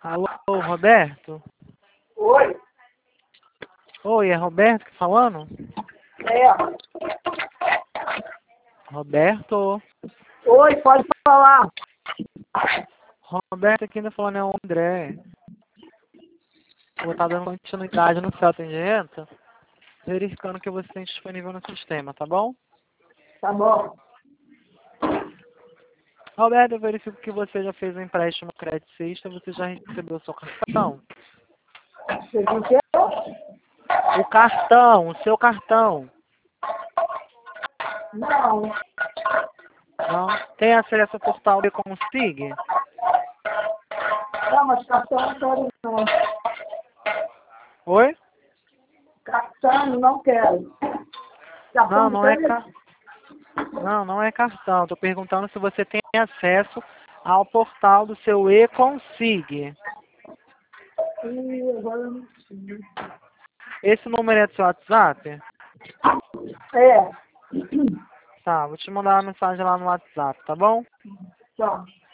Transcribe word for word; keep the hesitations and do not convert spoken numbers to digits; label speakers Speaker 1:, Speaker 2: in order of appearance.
Speaker 1: Alô, Roberto?
Speaker 2: Oi,
Speaker 1: Oi, é Roberto que falando?
Speaker 2: é.
Speaker 1: Roberto?
Speaker 2: Oi, pode falar.
Speaker 1: Roberto, aqui ainda falando é o André. Vou estar dando continuidade no seu atendimento, verificando que você tem disponível no sistema, tá bom?
Speaker 2: Tá bom.
Speaker 1: Roberto, eu verifico que você já fez um empréstimo crédito, você já recebeu o seu cartão?
Speaker 2: Você entendeu?
Speaker 1: O cartão, o seu cartão.
Speaker 2: Não.
Speaker 1: Não? Tem acesso ao portal de Consig?
Speaker 2: Não, mas cartão não quero não.
Speaker 1: Oi?
Speaker 2: Cartão não quero. Cartão
Speaker 1: Não,
Speaker 2: de
Speaker 1: não é
Speaker 2: crédito?
Speaker 1: cartão. Não, não é cartão. Estou perguntando se você tem acesso ao portal do seu e-Consig.
Speaker 2: Ih, agora eu não sei.
Speaker 1: Esse número é do seu WhatsApp?
Speaker 2: É.
Speaker 1: Tá, vou te mandar uma mensagem lá no WhatsApp, tá bom?
Speaker 2: Tá.